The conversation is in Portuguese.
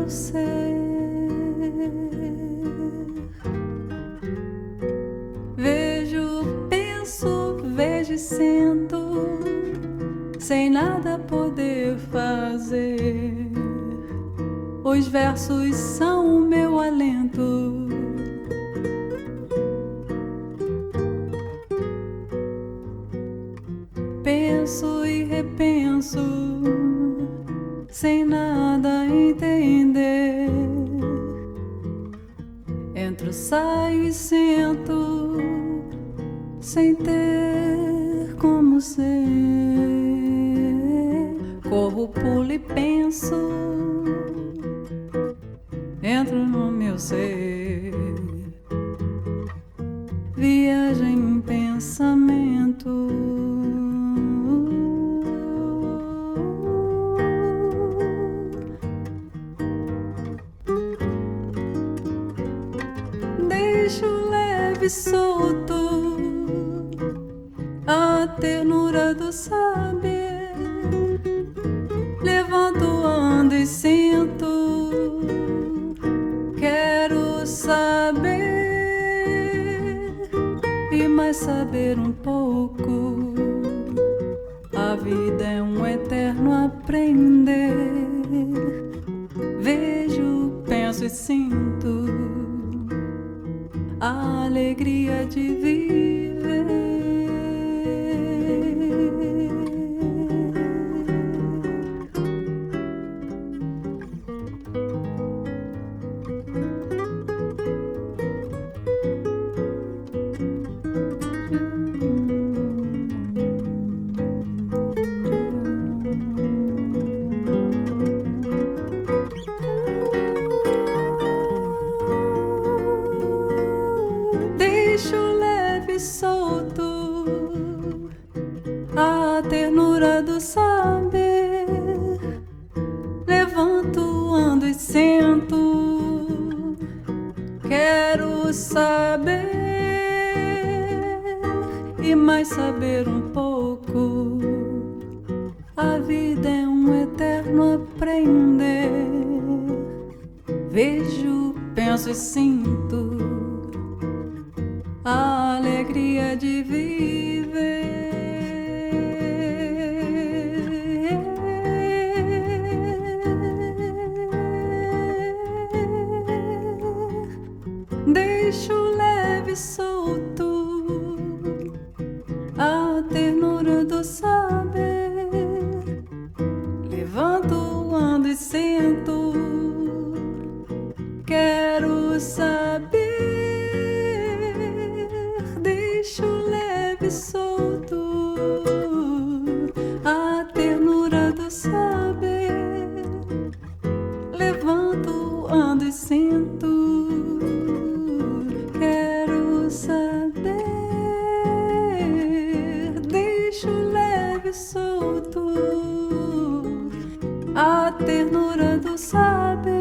meu ser. Vejo, penso, vejo e sinto, sem nada poder fazer. Os versos são o meu alento. Penso e repenso, sem nada entender. Entro, saio e sento, sem ter como ser. Corro, pulo e penso, entro no meu ser. Viagem em pensamento. Deixo leve e solto a ternura do saber. Levanto, ando e sinto, quero saber e mais saber um pouco. A vida é um eterno aprender. Vejo, penso e sinto a alegria de viver. Deixo leve e solto a ternura do saber. Levanto, ando e sento, quero saber e mais saber um pouco. A vida é um eterno aprender. Vejo, penso e sinto a alegria de viver. Deixo leve e solto a ternura do saber. Levanto, ando e sento, quero saber. Deixo leve e solto a ternura do saber. Levanto, ando e sinto, quero saber. Deixo leve e solto a ternura do saber.